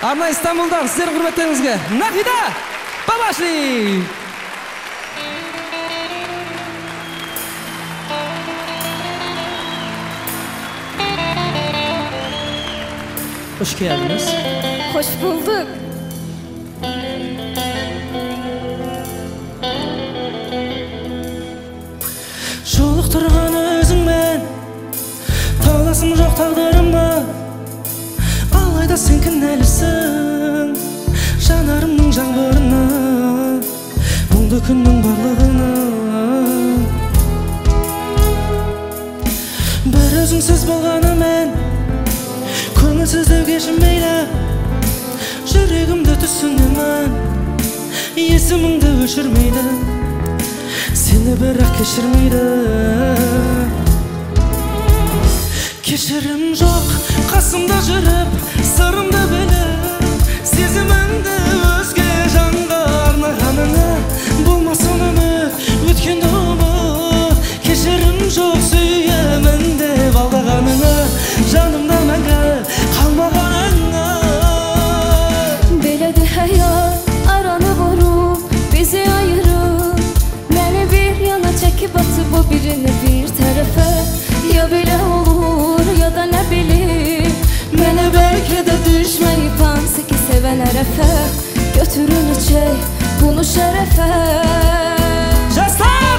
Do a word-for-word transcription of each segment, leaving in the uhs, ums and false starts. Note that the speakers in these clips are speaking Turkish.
Arna İstanbul'dan sizlerin hürmetlerinizge Nahida Babaşli. Hoş geldiniz. Hoş bulduk. Şoluq turğan özün ben, tağlasım yok tağdırıma. Alayda sen kinelirsin janarımның жаңбырына, мұңды күннің барлығына. Bir özüңсіз болғаны мен, көңілсіздеу кешірмейді. Жүрегімді түсінемін, есіміңді өшірмейді. Seni bırak keşirmeydi. Keşirim yok kasımda жүріп, sırımda bilip, сезіміңді өзге жанға арнағаныңа. Болмасын үміт, өткенді ұмыт. Keşirim жоқ сүйемін деп алдағаныңа, жанымда мәңгі қалмағаныңа. Beledi hayat aranı vurup bizi ayırıp, beni bir yana çekip atıp o birini bir tarafa. Ya böyle olur ya da ne bileyim, beni belki de düşmeyip hansı ki seven herefe. Götürün içey bunu şerefe. Jaslar!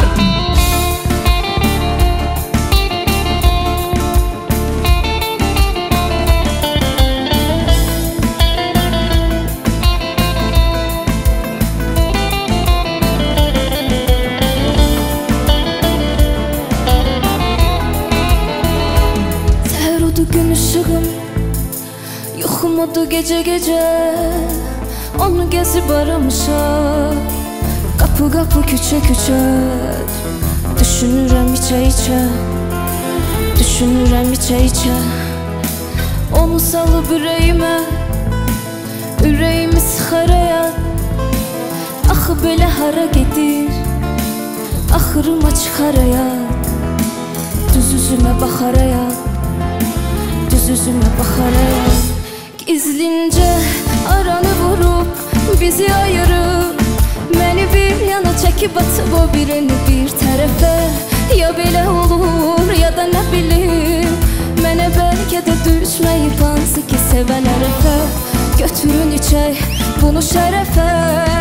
Gün ışığım yoxumadı gece gece, onu gezip aramışam kapı kapı küçe küçe. Düşünürəm içe içe, düşünürəm içe içe. Onu salıp ürəyimə, ürəyimi sıxar həyat. Axı belə hara gedir, axırıma çıxar həyat. Düz üzümə baxar həyat, düz üzüme bakarak. Gizlince aranı vurup bizi ayırıp, beni bir yana çekip atıp o birini bir tarafa. Ya böyle olur ya da ne bileyim, bana belki de düşmeyip hansı ki seven herefe. Götürün içey bunu şerefe.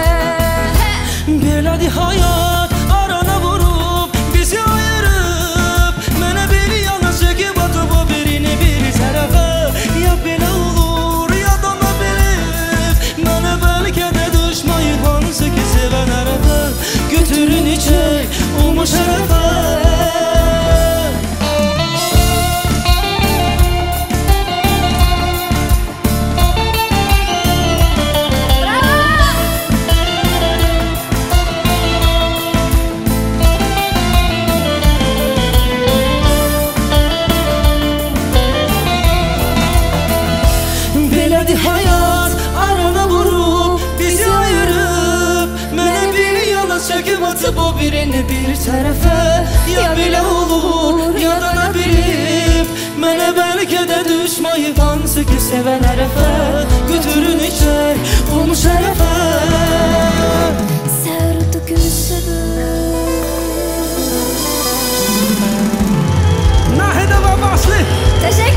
Beledi hayat arana vurup bizi ayırıp, bana bir yana çekip atıp o birini bir tarafa. Ya böyle olur ya da ne bileyim, bana belki de düşmeyip hansı ki seven herefe. Götürün içey umu şerefe. Beledi hayat arana vurup bizi ayırıp, beni bir yana çekip atıp o birini bir tarafa. Ya böyle olur ya da ne bileyim, bana belki de düşmeyip hansı ki seven herefe. Götürün içey onu şerefe. Sarıdı gülüşürüm. Nahida Babaşli. Teşekkür